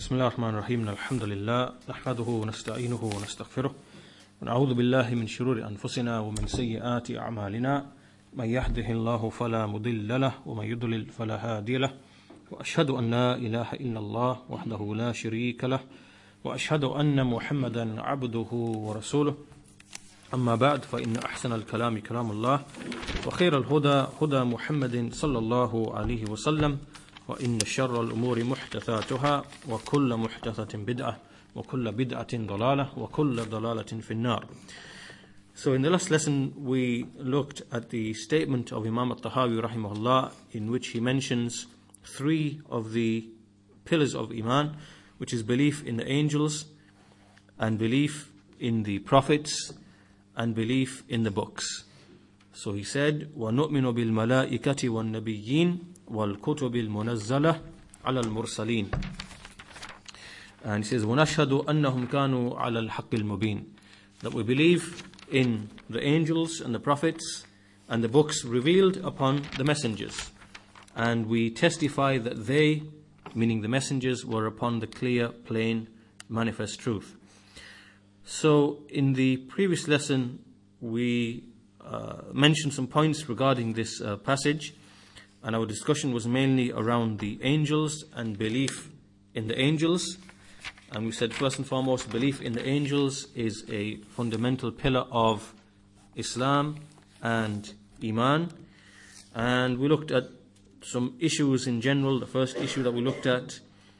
بسم الله الرحمن الرحيم الحمد لله نحمده ونستعينه ونستغفره ونعوذ بالله من شرور أنفسنا ومن سيئات أعمالنا من يهده الله فلا مضل له ومن يضلل فلا هادي له وأشهد أن لا إله إلا الله وحده لا شريك له وأشهد أن محمدا عبده ورسوله أما بعد فإن أحسن الكلام كلام الله وخير الهدى هدى محمد صلى الله عليه وسلم وإن شر الأمور محدثاتها وكل محدثة بدعة وكل بدعة ضلالة وكل ضلالة في النار. So in the last lesson we looked at the statement of Imam al-Tahawi rahimahullah, in which he mentions three of the pillars of Iman, which is belief in the angels and belief in the prophets and belief in the books. So he said, وَنُؤْمِنُ بِالْمَلَائِكَةِ وَالنَّبِيِّينَ وَالْكُتُبِ الْمُنَزَّلَةِ عَلَى الْمُرْسَلِينَ. And he says, وَنَشْهَدُ أَنَّهُمْ كَانُوا عَلَى الْحَقِّ الْمُبِينَ. That we believe in the angels and the prophets and the books revealed upon the messengers. And we testify that they, meaning the messengers, were upon the clear, plain, manifest truth. So in the previous lesson we mentioned some points regarding this passage, and our discussion was mainly around the angels and belief in the angels. And we said, first and foremost, belief in the angels is a fundamental pillar of Islam and Iman. And we looked at some issues in general. The first issue that we looked at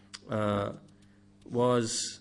was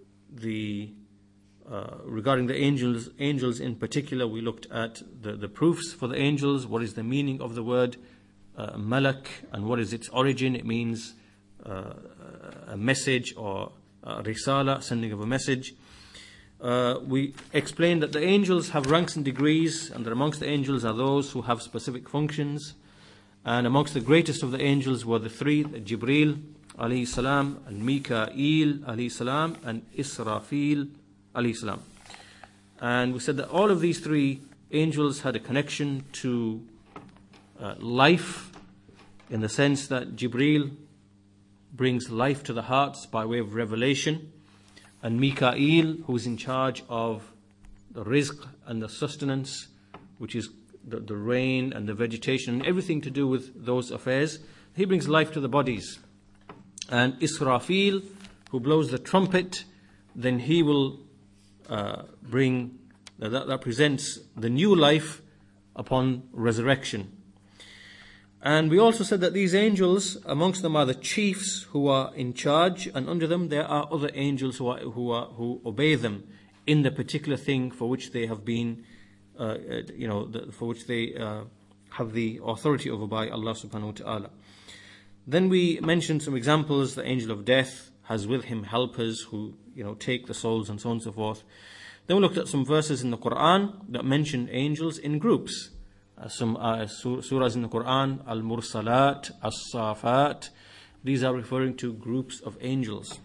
regarding the angels in particular. We looked at the proofs for the angels. What is the meaning of the word malak, and what is its origin? It means a message, or risala, sending of a message. We explained that the angels have ranks and degrees, and that amongst the angels are those who have specific functions. And amongst the greatest of the angels were the three, Jibreel alayhi salam, and Mikael alayhi salam, and Israfil alayhi salam. And we said that all of these three angels had a connection to life, in the sense that Jibreel brings life to the hearts by way of revelation, and Mikael, who is in charge of the rizq and the sustenance, which is the rain and the vegetation and everything to do with those affairs, he brings life to the bodies. And Israfil, who blows the trumpet, then he will bring, that represents the new life upon resurrection. And we also said that these angels, amongst them are the chiefs who are in charge, and under them there are other angels who obey them in the particular thing for which they have been, for which they have the authority over by Allah subhanahu wa ta'ala. Then we mentioned some examples. The angel of death has with him helpers who, take the souls, and so on and so forth. Then we looked at some verses in the Quran that mention angels in groups. Some surahs in the Quran, Al-Mursalat, As-Safat, these are referring to groups of angels.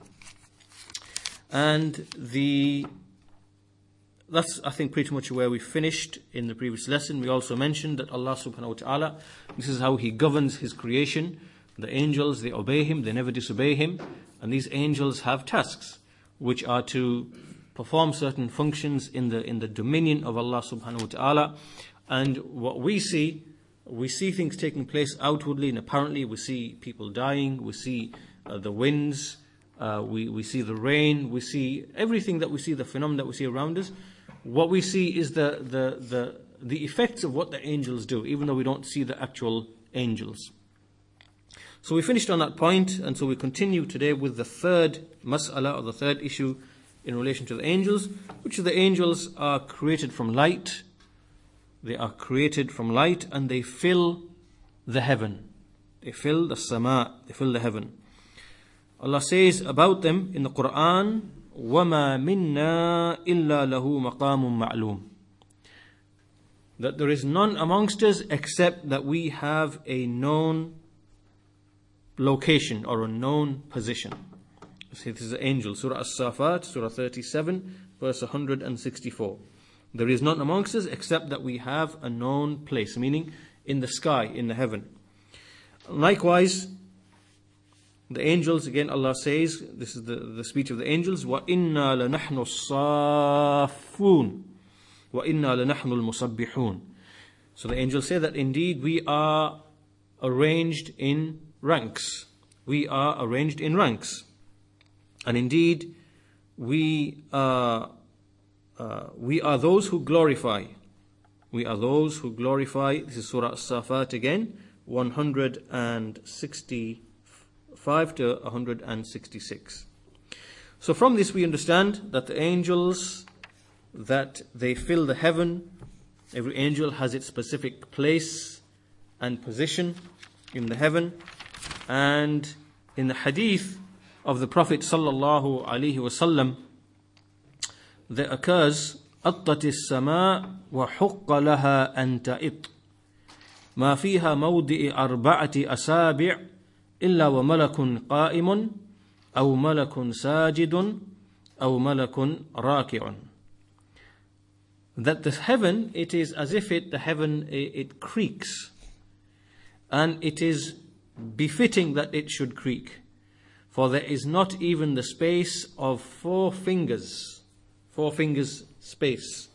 And that's, I think, pretty much where we finished in the previous lesson. We also mentioned that Allah subhanahu wa ta'ala, this is how He governs His creation. The angels, they obey Him, they never disobey Him. And these angels have tasks, which are to perform certain functions in the dominion of Allah subhanahu wa ta'ala. And what we see things taking place outwardly and apparently. We see people dying, we see the winds, we see the rain, we see everything that we see, the phenomena that we see around us. What we see is the effects of what the angels do, even though we don't see the actual angels. So we finished on that point, and so we continue today with the third mas'ala, or the third issue in relation to the angels, which is the angels are created from light. They are created from light, and they fill the heaven. They fill the sama, they fill the heaven. Allah says about them in the Quran, وَمَا مِنَّا إِلَّا لَهُ مَقَامٌ مَعْلُومٌ. That there is none amongst us except that we have a known location, or a known position. So this is the angel, Surah As-Safat, Surah 37, verse 164. There is none amongst us except that we have a known place, meaning in the sky, in the heaven. Likewise, The angels, again Allah says, this is the speech of the angels, وَإِنَّا لَنَحْنُ الصَّافُّونَ وَإِنَّا لَنَحْنُ الْمُصَبِّحُونَ. So the angels say that indeed we are arranged in ranks. We are arranged in ranks. And indeed we are those who glorify. We are those who glorify. This is Surah As-Safat again, 165 to 166. So from this we understand that the angels, that they fill the heaven. Every angel has its specific place and position in the heaven. And in the hadith of the Prophet sallallahu alaihi wasallam, there occurs أطت السماء وحق لها أن تئط ما فيها موضع أربعة أسابع إلا وملك قائم أو ملك ساجد أو ملك راكع. That the heaven, it is as if the heaven creaks, and it is befitting that it should creak, for there is not even the space of 4 fingers space,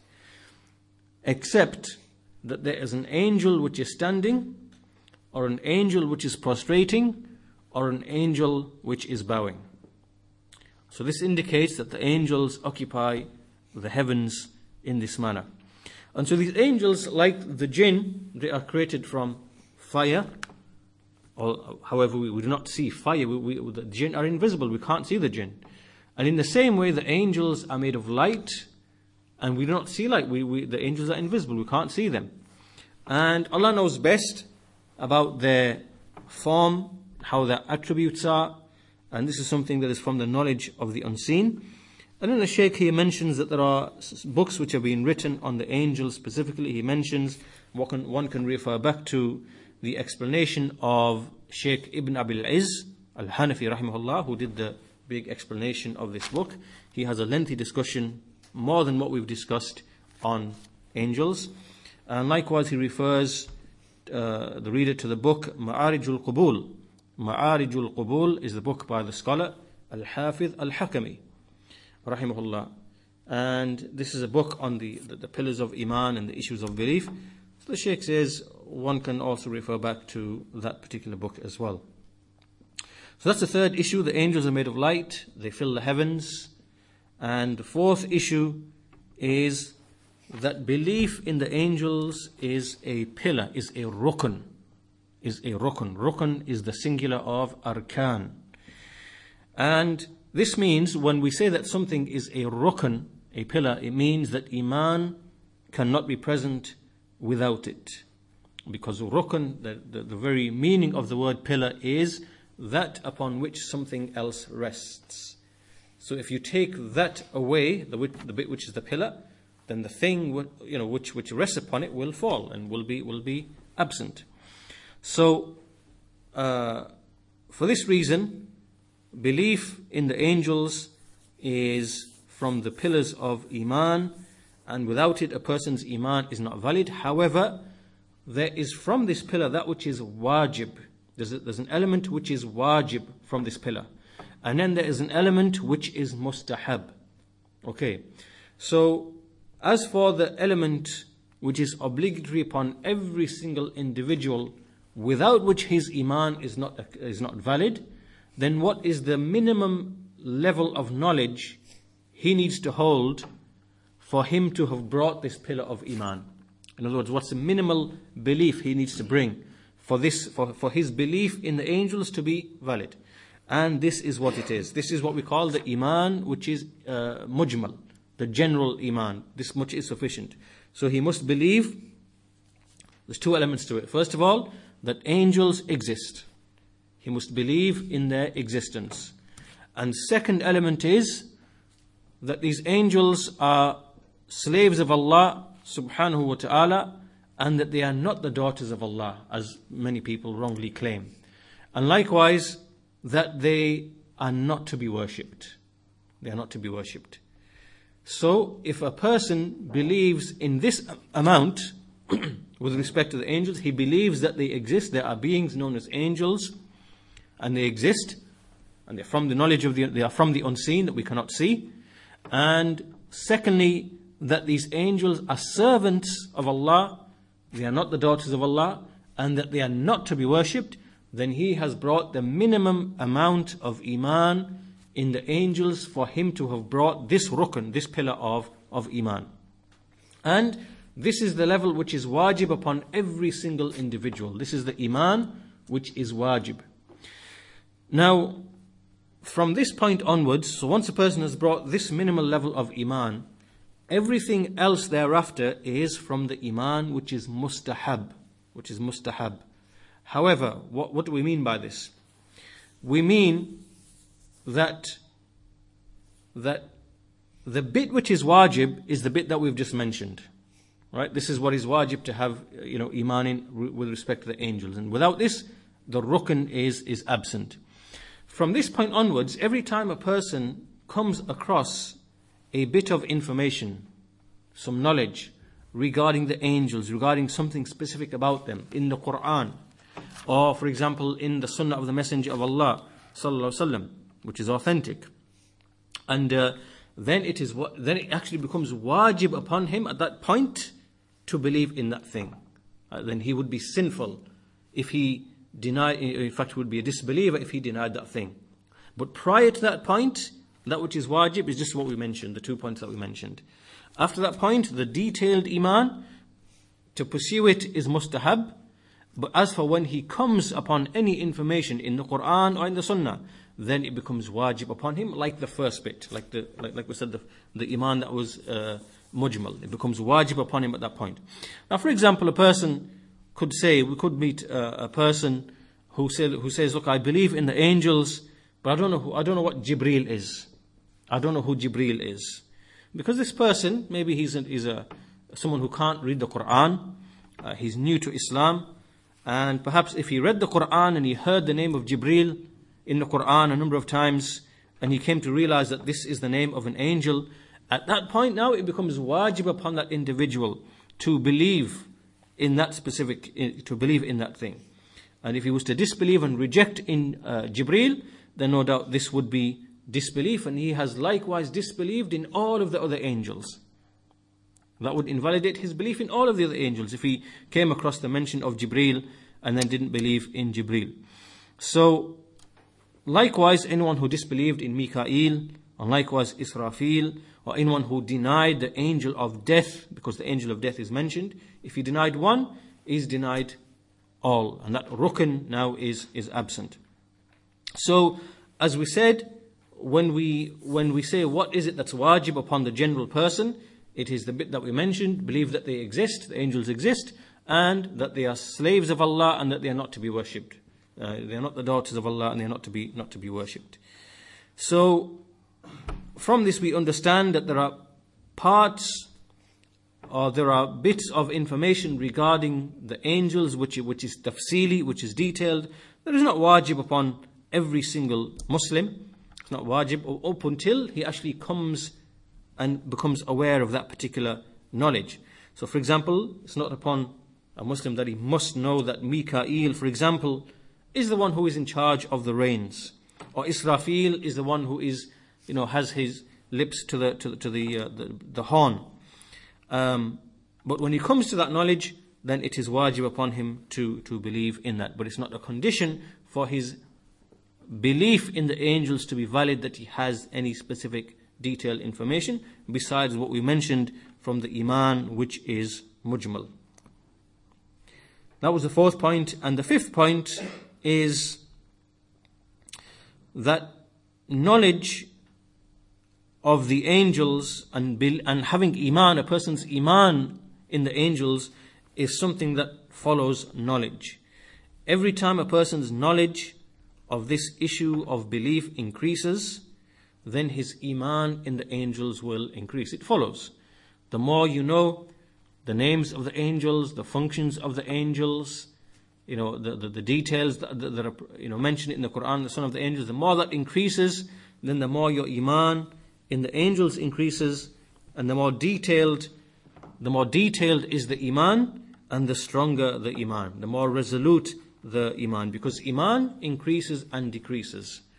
except that there is an angel which is standing, or an angel which is prostrating, or an angel which is bowing. So this indicates that the angels occupy the heavens in this manner. And so these angels, like the jinn, they are created from fire. Or, however, we do not see fire. The jinn are invisible. We can't see the jinn. And in the same way, the angels are made of light, and we do not see light. The angels are invisible. We can't see them. And Allah knows best about their form, how their attributes are. And this is something that is from the knowledge of the unseen. And then the Shaykh here mentions that there are books which have been written on the angels specifically. He mentions one can refer back to the explanation of Shaykh Ibn Abil Izz Al-Hanafi rahimahullah, who did the big explanation of this book. He has a lengthy discussion, more than what we've discussed, on angels. And likewise he refers the reader to the book Ma'arijul Qubul. Ma'arijul Qubul is the book by the scholar Al-Hafidh Al-Hakami rahimahullah. And this is a book on the pillars of Iman and the issues of belief. So the Shaykh says one can also refer back to that particular book as well. So that's the third issue. The angels are made of light. They fill the heavens. And the fourth issue is that belief in the angels is a pillar, is a rukn. Rukn is the singular of arkan. And this means when we say that something is a rukn, a pillar, it means that iman cannot be present without it. Because rukn, the very meaning of the word pillar is that upon which something else rests. So if you take that away, the bit which is the pillar, then the thing which rests upon it will fall and will be absent. So for this reason, belief in the angels is from the pillars of Iman, and without it a person's Iman is not valid. However, there is from this pillar that which is wajib. There's an element which is wajib from this pillar. And then there is an element which is mustahab. Okay. So, as for the element which is obligatory upon every single individual, without which his iman is not valid, then what is the minimum level of knowledge he needs to hold for him to have brought this pillar of iman? In other words, what's the minimal belief he needs to bring for his belief in the angels to be valid? And this is what it is. This is what we call the iman, which is mujmal, the general iman. This much is sufficient. So he must believe, there's 2 elements to it. First of all, that angels exist. He must believe in their existence. And second element is that these angels are slaves of Allah subhanahu wa ta'ala, and that they are not the daughters of Allah, as many people wrongly claim. And likewise, that they are not to be worshipped. They are not to be worshipped. So, if a person believes in this amount, with respect to the angels, he believes that they exist, there are beings known as angels, and they exist, and they're from the knowledge of they are from the unseen that we cannot see. And secondly, that these angels are servants of Allah, they are not the daughters of Allah, and that they are not to be worshipped, then he has brought the minimum amount of iman in the angels for him to have brought this rukn, this pillar of iman. And this is the level which is wajib upon every single individual. This is the iman which is wajib. Now, from this point onwards, so once a person has brought this minimal level of iman, everything else thereafter is from the iman which is mustahab. However, what do we mean by this? We mean that the bit which is wajib is the bit that we've just mentioned. Right? This is what is wajib to have, iman in with respect to the angels. And without this, the rukn is absent. From this point onwards, every time a person comes across a bit of information, some knowledge regarding the angels, regarding something specific about them in the Quran, or for example in the Sunnah of the Messenger of Allah sallallahu alaihi wasallam, which is authentic, and then it actually becomes wajib upon him at that point to believe in that thing. Then he would be sinful if he denied. In fact, he would be a disbeliever if he denied that thing. But prior to that point, that which is wajib is just what we mentioned, the 2 points that we mentioned. After that point, the detailed iman, to pursue it is mustahab. But as for when he comes upon any information in the Quran or in the Sunnah, then it becomes wajib upon him, like the first bit, like we said, the iman that was mujmal. It becomes wajib upon him at that point. Now, for example, a person could say, we could meet a person who says, look, I believe in the angels, but I don't know what Jibreel is. I don't know who Jibreel is. Because this person, maybe he's someone who can't read the Quran, he's new to Islam, and perhaps if he read the Quran and he heard the name of Jibreel in the Quran a number of times, and he came to realize that this is the name of an angel, at that point now it becomes wajib upon that individual to believe in that to believe in that thing. And if he was to disbelieve and reject in Jibreel, then no doubt this would be disbelief, and he has likewise disbelieved in all of the other angels. That would invalidate his belief in all of the other angels if he came across the mention of Jibreel and then didn't believe in Jibreel. So, likewise, anyone who disbelieved in Mikael, and likewise Israfil, or anyone who denied the angel of death, because the angel of death is mentioned, if he denied one, he's denied all. And that rukn now is absent. So, as we said, when we say what is it that's wajib upon the general person, it is the bit that we mentioned, believe that they exist, the angels exist, and that they are slaves of Allah and that they are not to be worshipped. They are not the daughters of Allah and they are not to be worshipped. So, from this we understand that there are parts or there are bits of information regarding the angels which is tafsili, which is detailed, that is not wajib upon every single Muslim. It's not wajib up until he actually comes and becomes aware of that particular knowledge. So for example, it's not upon a Muslim that he must know that Mikael, for example, is the one who is in charge of the rains, or Israfil is the one who is, has his lips to the horn. But when he comes to that knowledge, then it is wajib upon him to believe in that. But it's not a condition for his belief in the angels to be valid that he has any specific detailed information besides what we mentioned from the iman, which is mujmal. That was the fourth point. And the fifth point is that knowledge of the angels and having iman, a person's iman in the angels, is something that follows knowledge. Every time a person's knowledge of this issue of belief increases, then his iman in the angels will increase. It follows. The more you know the names of the angels, the functions of the angels, the details that are mentioned in the Quran, the son of the angels, the more that increases, then the more your iman in the angels increases, and the more detailed is the iman, and the stronger the iman, the more resolute the iman, because iman increases and decreases.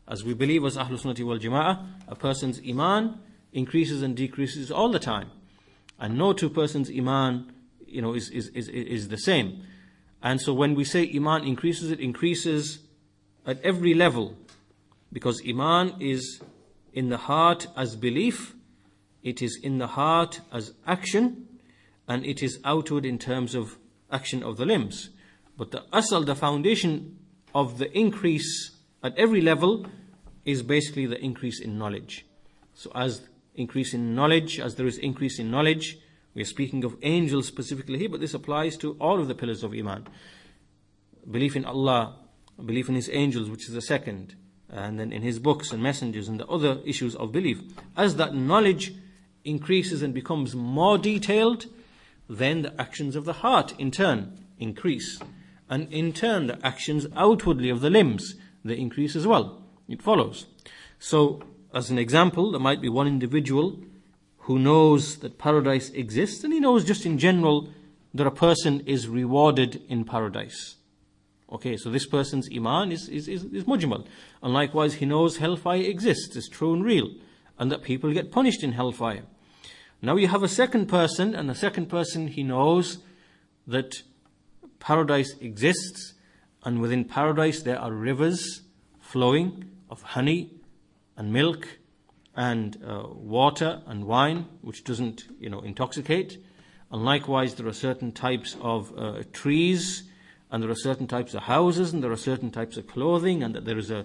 As we believe as Ahlul Sunnati wal Jama'ah, a person's iman increases and decreases all the time. And no two persons' iman, is the same. And so when we say iman increases, it increases at every level. Because iman is in the heart as belief, it is in the heart as action, and it is outward in terms of action of the limbs. But the asal, the foundation of the increase at every level is basically the increase in knowledge. So as increase in knowledge, as there is increase in knowledge, we are speaking of angels specifically here, but this applies to all of the pillars of iman. Belief in Allah, belief in His angels, which is the second, and then in His books and messengers and the other issues of belief. As that knowledge increases and becomes more detailed, then the actions of the heart in turn increase. And in turn the actions outwardly of the limbs, they increase as well. It follows. So, as an example, there might be one individual who knows that paradise exists, and he knows just in general that a person is rewarded in paradise. Okay, so this person's iman is mujmal. And likewise, he knows hellfire exists, is true and real, and that people get punished in hellfire. Now you have a second person, and the second person, he knows that paradise exists, and within paradise there are rivers flowing of honey and milk and water and wine, which doesn't, intoxicate. And likewise, there are certain types of trees, and there are certain types of houses, and there are certain types of clothing, and that there is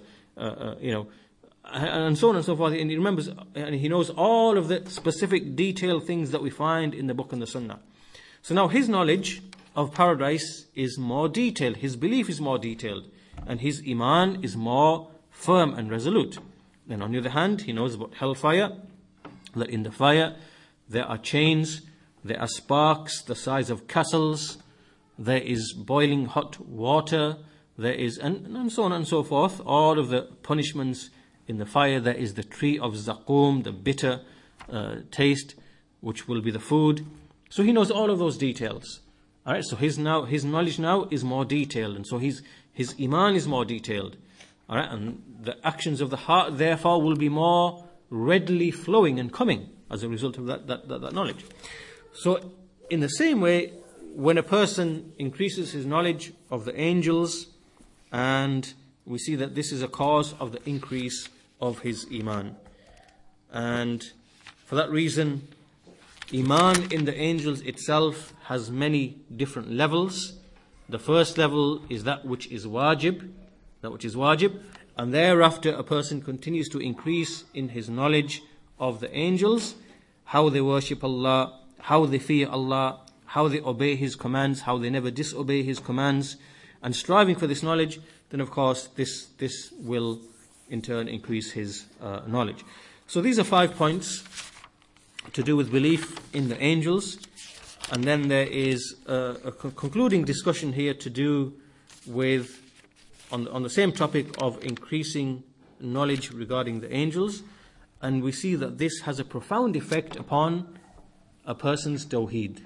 and so on and so forth. And he remembers, and he knows all of the specific detailed things that we find in the book and the sunnah. So now his knowledge of paradise is more detailed, his belief is more detailed, and his iman is more firm and resolute. Then on the other hand, he knows about hellfire, that in the fire there are chains, there are sparks the size of castles, there is boiling hot water, there is, and so on and so forth, all of the punishments in the fire. There is the tree of Zaqum, the bitter taste, which will be the food. So he knows all of those details. Alright, so his knowledge now is more detailed, and so his iman is more detailed. Alright, and the actions of the heart therefore will be more readily flowing and coming as a result of that knowledge. So in the same way, when a person increases his knowledge of the angels, and we see that this is a cause of the increase of his iman. And for that reason, iman in the angels itself has many different levels. The first level is that which is wajib, and thereafter a person continues to increase in his knowledge of the angels, how they worship Allah, how they fear Allah, how they obey His commands, how they never disobey His commands, and striving for this knowledge, then of course this will in turn increase his knowledge. So these are 5 points to do with belief in the angels, and then there is a concluding discussion here to do with on the same topic of increasing knowledge regarding the angels, and we see that this has a profound effect upon a person's tawheed,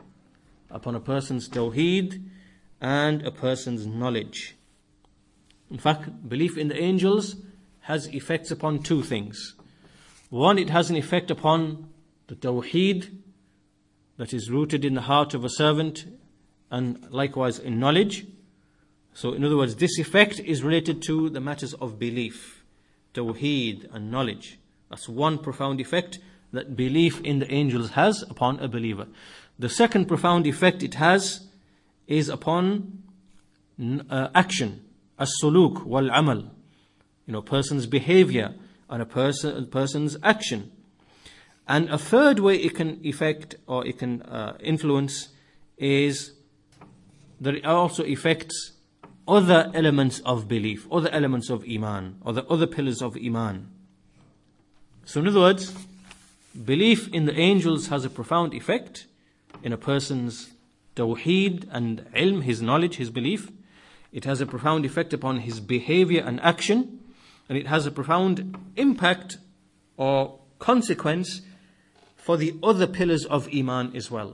and a person's knowledge. In fact, belief in the angels has effects upon 2 things. One, it has an effect upon the tawheed that is rooted in the heart of a servant, and likewise in knowledge. So in other words, this effect is related to the matters of belief, tawheed and knowledge. That's one profound effect that belief in the angels has upon a believer. The second profound effect it has is upon action, as-suluk wal-amal, person's behavior and a person's action. And a third way it can affect or it can influence is that it also affects other elements of belief, other elements of iman, or the other pillars of iman. So in other words, belief in the angels has a profound effect in a person's tawheed and ilm, his knowledge, his belief. It has a profound effect upon his behavior and action, and it has a profound impact or consequence for the other pillars of iman as well.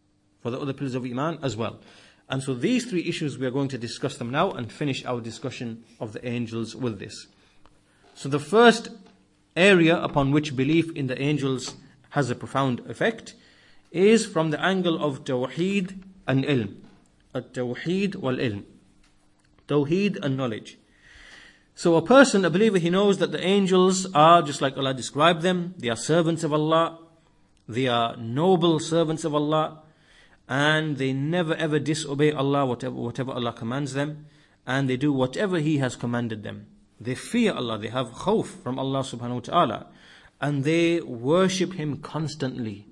And so these 3 issues, we are going to discuss them now and finish our discussion of the angels with this. So the first area upon which belief in the angels has a profound effect is from the angle of Tawheed and Ilm. At-Tawheed wal-Ilm. Tawheed and knowledge. So a person, a believer, he knows that the angels are, just like Allah described them, they are servants of Allah, they are noble servants of Allah, and they never ever disobey Allah, whatever Allah commands them, and they do whatever He has commanded them. They fear Allah, they have khawf from Allah subhanahu wa ta'ala, and they worship Him constantly.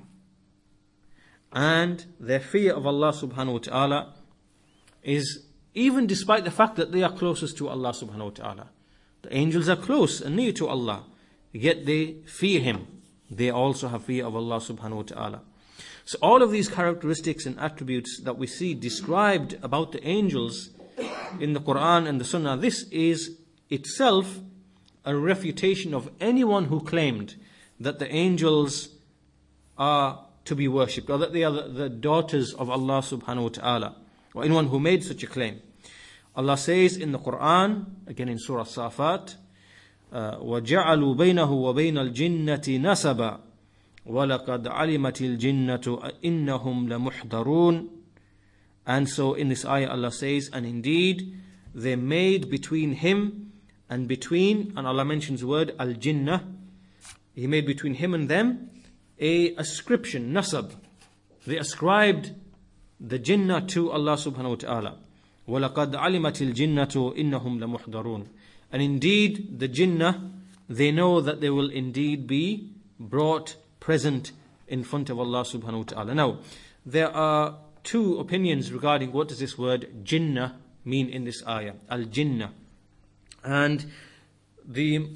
And their fear of Allah subhanahu wa ta'ala is even despite the fact that they are closest to Allah subhanahu wa ta'ala. The angels are close and near to Allah, yet they fear Him. They also have fear of Allah subhanahu wa ta'ala. So all of these characteristics and attributes that we see described about the angels in the Quran and the Sunnah, this is itself a refutation of anyone who claimed that the angels are to be worshipped, or that they are the daughters of Allah subhanahu wa ta'ala, or anyone who made such a claim. Allah says in the Quran, again in Surah Safat, وَجَعَلُوا بَيْنَهُ وَبَيْنَ الْجِنَّةِ نَسَبًا وَلَقَدْ عَلِمَتِ الْجِنَّةُ إِنَّهُمْ لَمُحْضَرُونَ. And so in this ayah Allah says, and indeed they made between him and between, and Allah mentions the word al-jinnah, He made between him and them a ascription, nasab. They ascribed the jinnah to Allah subhanahu wa ta'ala. وَلَقَدْ عَلِمَتِ الْجِنَّةُ إِنَّهُمْ لَمُحْضَرُونَ. And indeed the jinnah, they know that they will indeed be brought present in front of Allah subhanahu wa ta'ala. Now, there are two opinions regarding what does this word jinnah mean in this ayah, al-jinnah. And in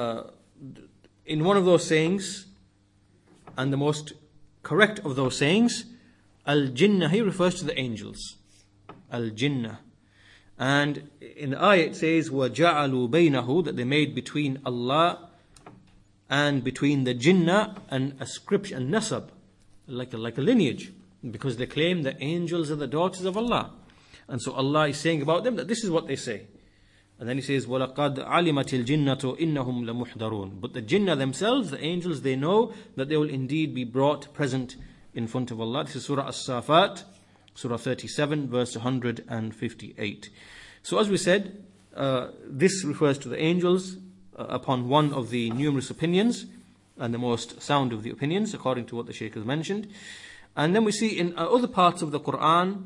one of those sayings, and the most correct of those sayings, al-jinnah, he refers to the angels. Al-jinnah. And in the ayah it says, وَجَعَلُوا بَيْنَهُ, that they made between Allah and between the jinnah an ascription, an nasab, like a lineage, because they claim the angels are the daughters of Allah. And so Allah is saying about them that this is what they say. And then He says, وَلَقَدْ عَلِمَتِ الْجِنَّةُ إِنَّهُمْ لَمُحْضَرُونَ. But the jinnah themselves, the angels, they know that they will indeed be brought present in front of Allah. This is Surah As-Safat, Surah 37, verse 158. So as we said, this refers to the angels upon one of the numerous opinions, and the most sound of the opinions, according to what the Shaykh has mentioned. And then we see in other parts of the Quran,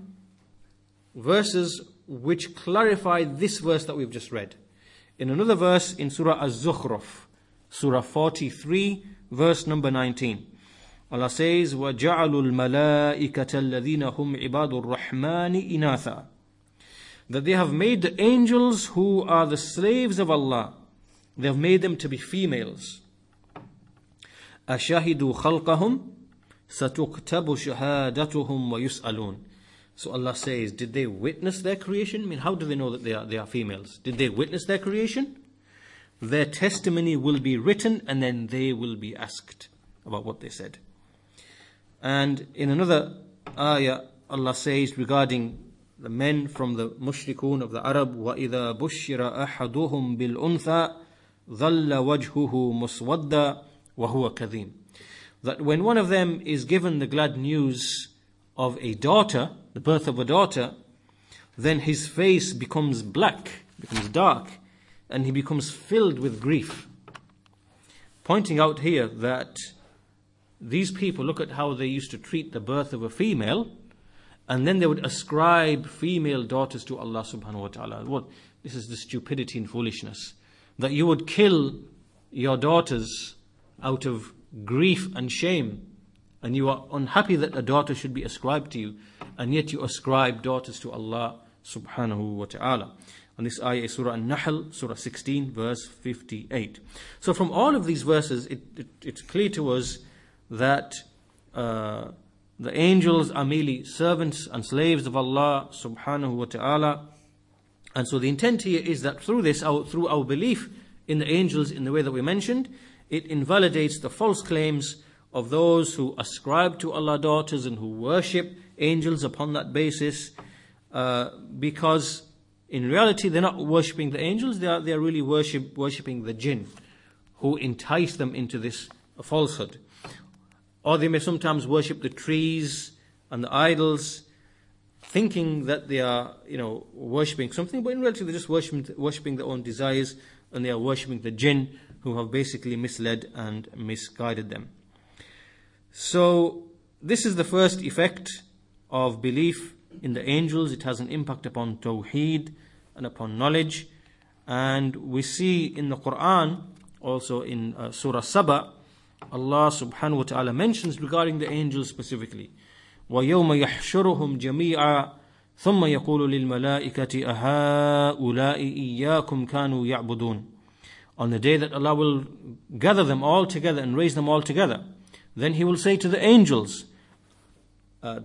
verses which clarify this verse that we've just read. In another verse in Surah Az-Zukhruf, Surah 43, verse number 19. Allah says, وَجَعَلُوا الْمَلَائِكَةَ الَّذِينَ هُمْ عِبَادُ الرَّحْمَنِ إِنَاثًا. That they have made the angels who are the slaves of Allah, they have made them to be females. أَشَهِدُوا خَلْقَهُمْ سَتُكْتَبُ شَهَادَتُهُمْ وَيُسْأَلُونَ. So Allah says, did they witness their creation? I mean, how do they know that they are females? Did they witness their creation? Their testimony will be written, and then they will be asked about what they said. And in another ayah, Allah says regarding the men from the mushrikun of the Arab, وَإِذَا بُشِّرَ أَحَدُهُمْ بِالْأُنْثَى ظَلَّ وَجْهُهُ مُسْوَدًّا وَهُوَ كَظِيمٌ. That when one of them is given the glad news of a daughter, the birth of a daughter, then his face becomes black, becomes dark, and he becomes filled with grief. Pointing out here that these people, look at how they used to treat the birth of a female, and then they would ascribe female daughters to Allah subhanahu wa ta'ala. What? This is the stupidity and foolishness. That you would kill your daughters out of grief and shame, and you are unhappy that a daughter should be ascribed to you, and yet you ascribe daughters to Allah subhanahu wa ta'ala. And this ayah is Surah An-Nahl, Surah 16, verse 58. So from all of these verses, it's clear to us that the angels are merely servants and slaves of Allah subhanahu wa ta'ala. And so the intent here is that through this, through our belief in the angels in the way that we mentioned, it invalidates the false claims of those who ascribe to Allah daughters and who worship angels upon that basis, because in reality they're not worshipping the angels, they are really worshipping the jinn, who entice them into this falsehood. Or they may sometimes worship the trees and the idols, thinking that they are, worshipping something, but in reality they're just worshipping their own desires, and they are worshipping the jinn, who have basically misled and misguided them. So this is the first effect of belief in the angels. It has an impact upon tawheed and upon knowledge. And we see in the Quran, also in Surah Saba, Allah subhanahu wa ta'ala mentions regarding the angels specifically. وَيَوْمَ يَحْشُرُهُمْ جَمِيعًا ثُمَّ يَقُولُ لِلْمَلَائِكَةِ أَهَؤُلَاءِ إِيَّاكُمْ كَانُوا يَعْبُدُونَ. On the day that Allah will gather them all together and raise them all together, then He will say to the angels, are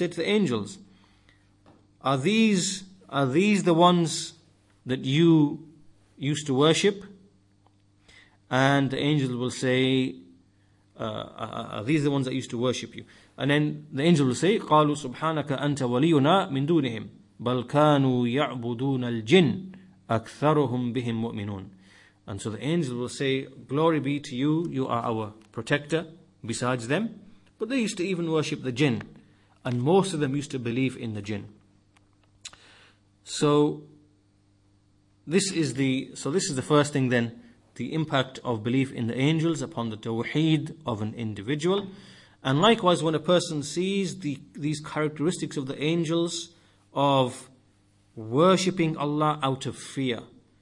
these the ones that you used to worship? And the angels will say, are these the ones that used to worship you? And then the angel will say, قَالُوا سُبْحَانَكَ أَنْتَ وَلِيُّنَا مِن دُونِهِمْ بَلْ كَانُوا يَعْبُدُونَ الْجِنَّ أَكْثَرُهُمْ بِهِمْ مُؤْمِنُونَ. And so the angel will say, glory be to you, you are our protector besides them. But they used to even worship the jinn, and most of them used to believe in the jinn. So this is the first thing then, the impact of belief in the angels upon the tawheed of an individual. And likewise, when a person sees these characteristics of the angels of worshipping Allah out of fear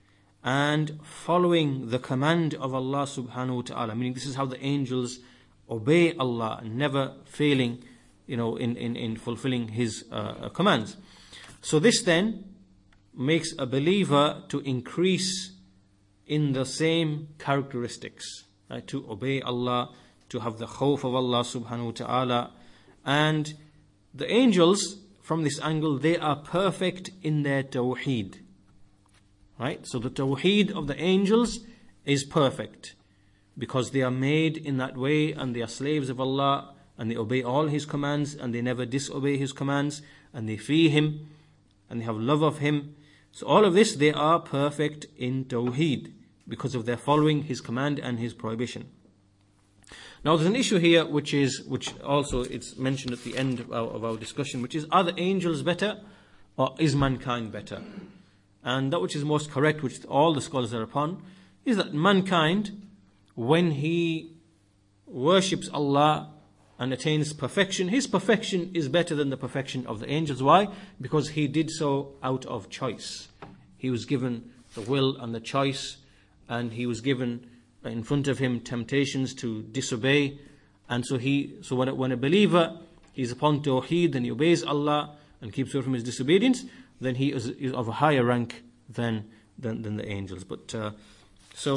and following the command of Allah subhanahu wa ta'ala, meaning this is how the angels obey Allah, never failing, in fulfilling His commands. So this then makes a believer to increase in the same characteristics, right? To obey Allah, to have the khawf of Allah subhanahu wa ta'ala. And the angels, from this angle, they are perfect in their tawheed, right? So the tawheed of the angels is perfect, because they are made in that way, and they are slaves of Allah, and they obey all His commands, and they never disobey His commands, and they fear Him, and they have love of Him. So all of this, they are perfect in tawheed, because of their following His command and His prohibition. Now there's an issue here which also it's mentioned at the end of our discussion, which is, are the angels better or is mankind better? And that which is most correct, which all the scholars are upon, is that mankind, when he worships Allah and attains perfection, his perfection is better than the perfection of the angels. Why? Because he did so out of choice. He was given the will and the choice, and he was given in front of him temptations to disobey. And so when a believer is upon tawheed and he obeys Allah and keeps away from his disobedience, then he is of a higher rank than the angels. But so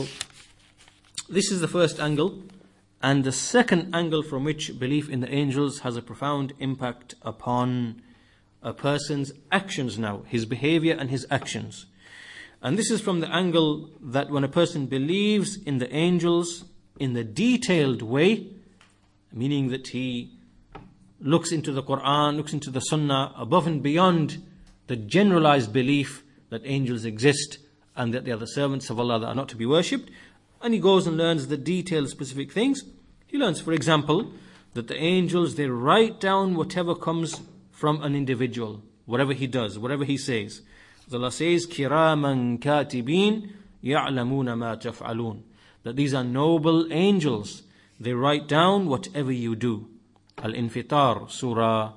this is the first angle. And the second angle from which belief in the angels has a profound impact upon a person's actions now, his behavior and his actions. And this is from the angle that when a person believes in the angels in the detailed way, meaning that he looks into the Quran, looks into the Sunnah, above and beyond the generalized belief that angels exist and that they are the servants of Allah that are not to be worshipped, and he goes and learns the detailed specific things. He learns, for example, that the angels, they write down whatever comes from an individual, whatever he does, whatever he says. Allah says, كِرَامًا كَاتِبِينَ يَعْلَمُونَ مَا تَفْعَلُونَ. That these are noble angels. They write down whatever you do. Al-Infitar, Surah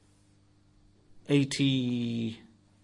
82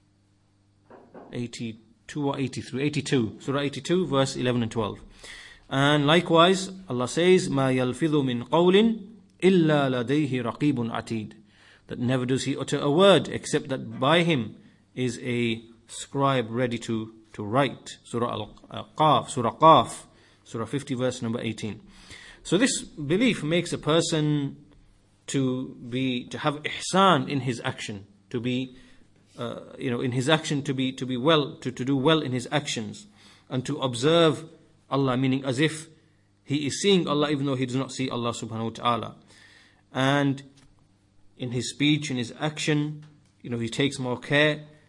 or 83, 82, Surah 82, verse 11 and 12. And likewise, Allah says, مَا يَلْفِظُ مِنْ قَوْلٍ إِلَّا لَدَيْهِ رَقِيبٌ عَتِيدٌ. That never does he utter a word, except that by him is a scribe ready to write. Surah Al-Qaf, Surah Qaf, Surah 50, verse number 18. So this belief makes a person to have ihsan in his action, to be, in his action to be well, to do well in his actions, and to observe Allah, meaning as if he is seeing Allah even though he does not see Allah subhanahu wa ta'ala. And in his speech, in his action, he takes more care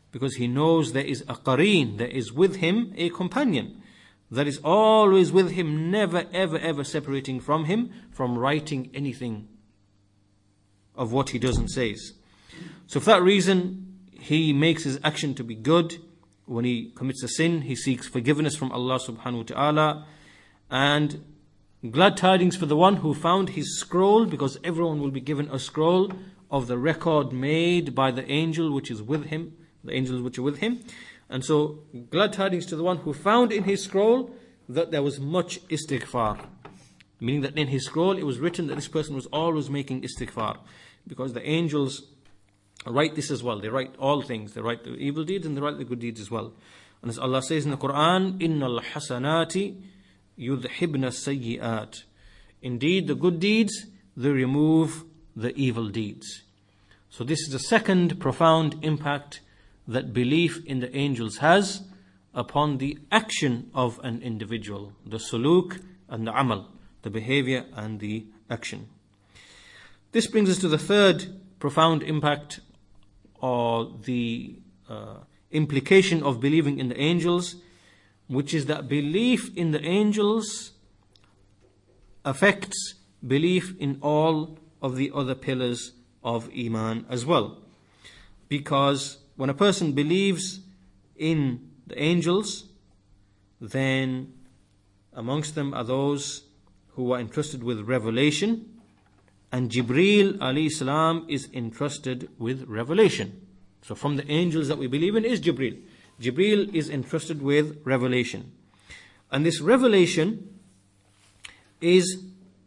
because he knows there is a qareen, there is with him a companion that is always with him, never ever separating from him, from writing anything of what he does and says. So for that reason, he makes his action to be good. When he commits a sin, he seeks forgiveness from Allah subhanahu wa ta'ala. And glad tidings for the one who found his scroll, because everyone will be given a scroll of the record made by the angel which is with him, the angels which are with him. And so, glad tidings to the one who found in his scroll that there was much istighfar. Meaning that in his scroll it was written that this person was always making istighfar. Because the angels write this as well. They write all things. They write the evil deeds and they write the good deeds as well. And as Allah says in the Quran, إِنَّ الْحَسَنَاتِ يُذْحِبْنَ السَّيِّئَاتِ. Indeed, the good deeds, they remove the evil deeds. So this is the second profound impact that belief in the angels has upon the action of an individual. The suluk and the amal, the behavior and the action. This brings us to the third profound impact, or the implication of believing in the angels, which is that belief in the angels affects belief in all of the other pillars of Iman as well. Because when a person believes in the angels, then amongst them are those who are entrusted with revelation, and Jibreel alayhi salam is entrusted with revelation. So from the angels that we believe in is Jibreel. Jibreel is entrusted with revelation. And this revelation is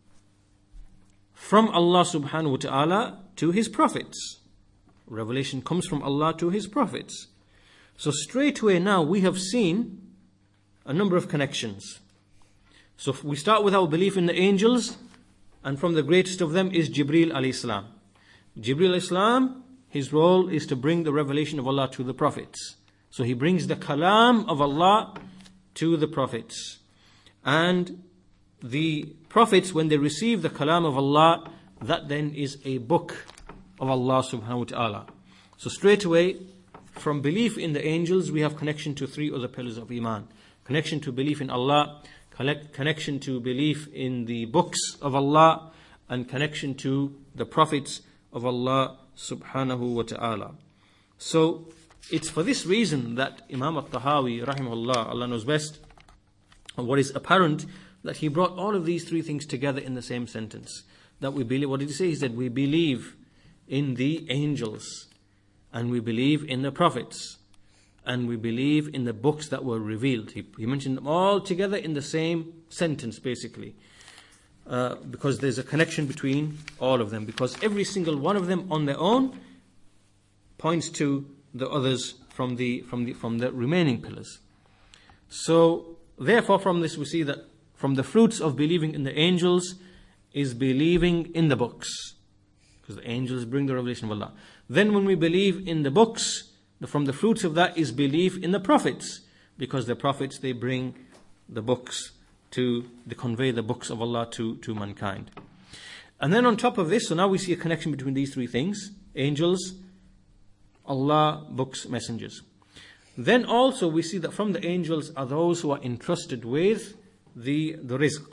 from Allah subhanahu wa ta'ala to His prophets. Revelation comes from Allah to His prophets. So straight away now we have seen a number of connections. So we start with our belief in the angels, and from the greatest of them is Jibreel alayhi salam. Jibreel alayhi salam, his role is to bring the revelation of Allah to the prophets. So he brings the kalam of Allah to the prophets. And the prophets, when they receive the kalam of Allah, that then is a book of Allah subhanahu wa ta'ala. So straight away, from belief in the angels, we have connection to three other pillars of Iman. Connection to belief in Allah, connection to belief in the books of Allah, and connection to the prophets of Allah subhanahu wa ta'ala. So it's for this reason that Imam al-Tahawi rahimahullah, Allah knows best, what is apparent, that he brought all of these three things together in the same sentence. That we believe, what did he say? He said, we believe in the angels, and we believe in the prophets, and we believe in the books that were revealed. He mentioned them all together in the same sentence, basically. Because there's a connection between all of them. Because every single one of them on their own points to the others from the remaining pillars. So, therefore, from this we see that from the fruits of believing in the angels is believing in the books. Because the angels bring the revelation of Allah. Then when we believe in the books, from the fruits of that is belief in the prophets. Because the prophets, they bring the books they convey the books of Allah to mankind. And then on top of this, so now we see a connection between these three things. Angels, Allah, books, messengers. Then also we see that from the angels are those who are entrusted with the rizq.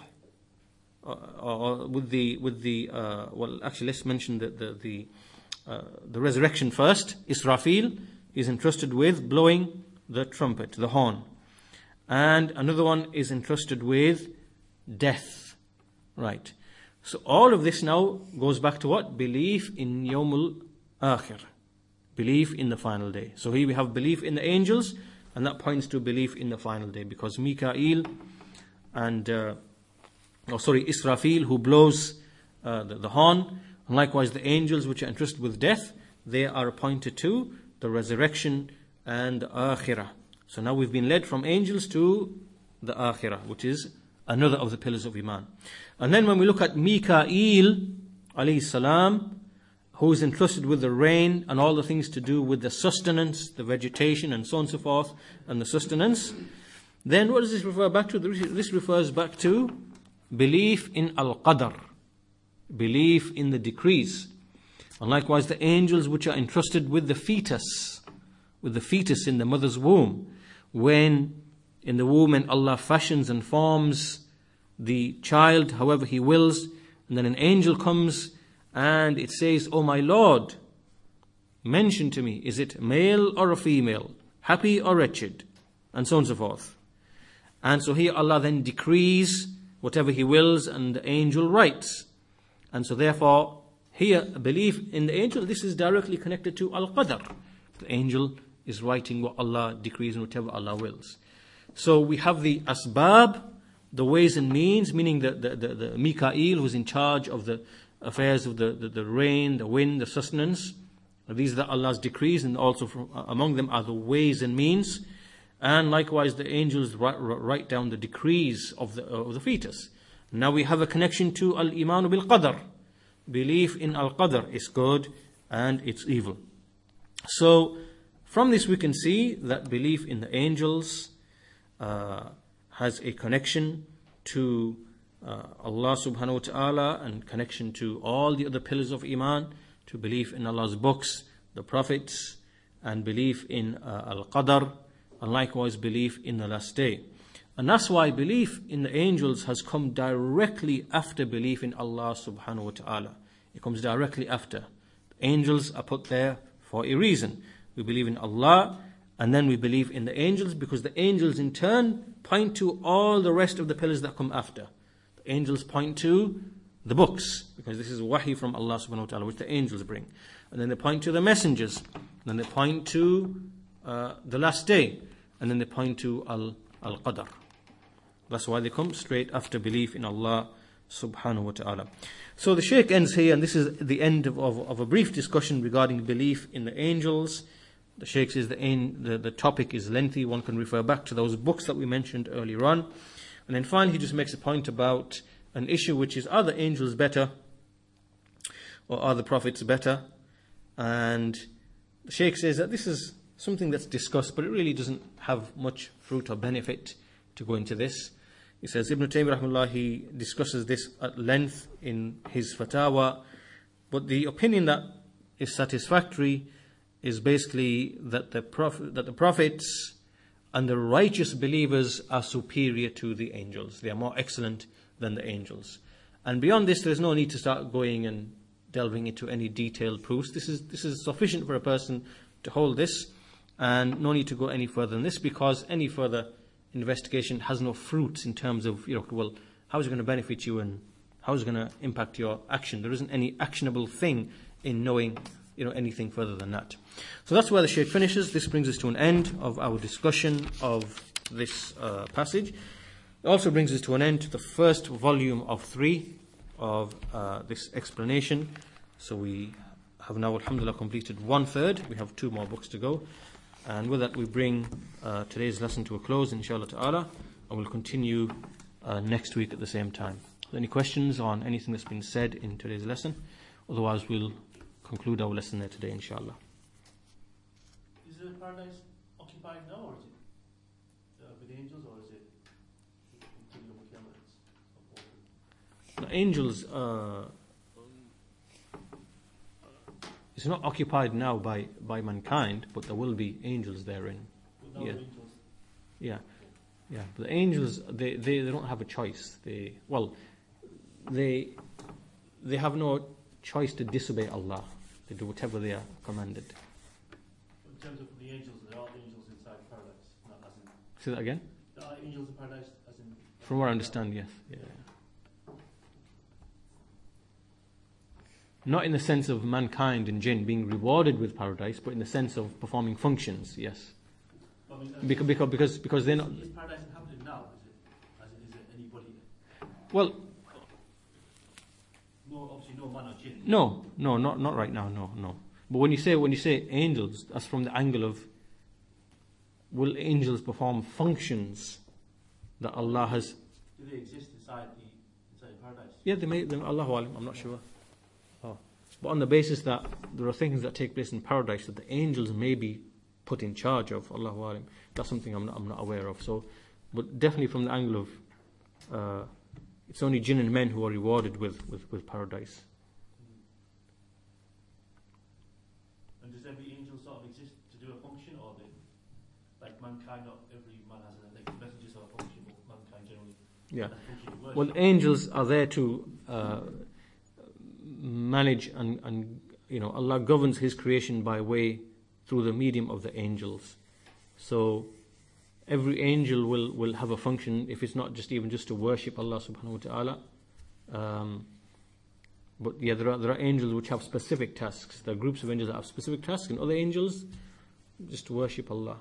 Well, actually let's mention the resurrection first. Israfil is entrusted with blowing the trumpet, the horn. And another one is entrusted with death. Right. So all of this now goes back to what? Belief in Yawmul Akhir. Belief in the final day. So here we have belief in the angels, and that points to belief in the final day. Because Mikael and Israfil, who blows the horn, and likewise the angels which are entrusted with death, they are appointed to the resurrection and the akhirah. So now we've been led from angels to the akhirah, which is another of the pillars of Iman. And then when we look at Mikael alayhi salam, who is entrusted with the rain and all the things to do with the sustenance, the vegetation and so on and so forth, and the sustenance, then what does this refer back to? This refers back to belief in al-qadr, belief in the decrees. And likewise the angels which are entrusted with the fetus with the fetus in the mother's womb, when in the womb and Allah fashions and forms the child however He wills, and then an angel comes and it says, "Oh my Lord, mention to me, is it male or a female, happy or wretched?" and so on and so forth. And so here Allah then decrees whatever He wills, and the angel writes. And so therefore, here, belief in the angel, this is directly connected to Al-Qadr. The angel is writing what Allah decrees and whatever Allah wills. So we have the asbab, the ways and means, meaning the Mikael, who is in charge of the affairs of the rain, the wind, the sustenance. These are Allah's decrees, and also among them are the ways and means. And likewise, the angels write down the decrees of the fetus. Now we have a connection to al-iman bil-qadr. Belief in al-qadr is good and it's evil. So from this we can see that belief in the angels has a connection to Allah subhanahu wa ta'ala, and connection to all the other pillars of iman, to belief in Allah's books, the prophets, and belief in al-qadr, and likewise belief in the last day. And that's why belief in the angels has come directly after belief in Allah subhanahu wa ta'ala. It comes directly after. The angels are put there for a reason. We believe in Allah, and then we believe in the angels, because the angels in turn point to all the rest of the pillars that come after. The angels point to the books, because this is wahi from Allah subhanahu wa ta'ala, which the angels bring. And then they point to the messengers. And then they point to the last day. And then they point to al-qadr. That's why they come straight after belief in Allah subhanahu wa ta'ala. So the Shaykh ends here, and this is the end of a brief discussion regarding belief in the angels. The Shaykh says the topic is lengthy. One can refer back to those books that we mentioned earlier on. And then finally he just makes a point about an issue, which is, are the angels better, or are the prophets better? And the Shaykh says that this is something that's discussed, but it really doesn't have much fruit or benefit to go into this. He says, Ibn Taymiyyah rahimahullah, he discusses this at length in his fatwa, but the opinion that is satisfactory is basically that the prophets and the righteous believers are superior to the angels. They are more excellent than the angels. And beyond this, there is no need to start going and delving into any detailed proofs. This is sufficient for a person to hold this, and no need to go any further than this, because any further investigation has no fruits in terms of, well, how is it going to benefit you and how is it going to impact your action? There isn't any actionable thing in knowing, anything further than that. So that's where the Shaykh finishes. This brings us to an end of our discussion of this passage. It also brings us to an end to the first volume of 3 of this explanation. So we have now, alhamdulillah, completed 1/3. We have 2 more books to go. And with that we bring today's lesson to a close, inshallah ta'ala, and we'll continue next week at the same time. Any questions on anything that's been said in today's lesson? Otherwise we'll conclude our lesson there today, inshallah. Is the paradise occupied now, or is it with angels, or is it until Yawm al-Qiyamah? The angels, it's not occupied now by mankind, but there will be angels therein. Yeah. Yeah. But the angels, they don't have a choice. They have no choice to disobey Allah. They do whatever they are commanded. In terms of the angels, there are angels inside paradise, not as in. Say that again? There are angels in paradise, as in. From what I understand, yes. Yeah. Not in the sense of mankind and jinn being rewarded with paradise, but in the sense of performing functions, yes. I mean, because they're not. Is paradise inhabited now? Is it anybody? Well. No, obviously no man or jinn. No, not right now. No. But when you say angels, that's from the angle of, will angels perform functions that Allah has? Do they exist inside paradise? Yeah, they may. Allahu alim, I'm not sure. But on the basis that there are things that take place in paradise that the angels may be put in charge of, Allahu alim, that's something I'm not aware of. So, but definitely from the angle of, it's only jinn and men who are rewarded with paradise. And does every angel sort of exist to do a function, or mankind, not every man has an like messengers are a function of mankind generally. Yeah. And a function of worship. Well, angels are there to manage and Allah governs His creation by way through the medium of the angels. So every angel will have a function, if it's not just to worship Allah subhanahu wa ta'ala. But yeah, there are angels which have specific tasks. There are groups of angels that have specific tasks, and other angels just to worship Allah.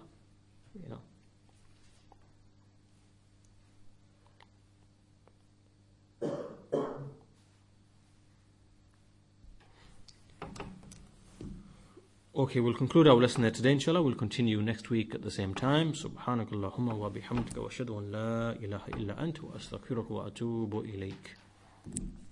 Okay, we'll conclude our lesson there today, inshallah. We'll continue next week at the same time. Subhanakallahumma wa bihamdika wa ashhadu an la ilaha illa anta wa astaghfiruka wa atubu ilayk.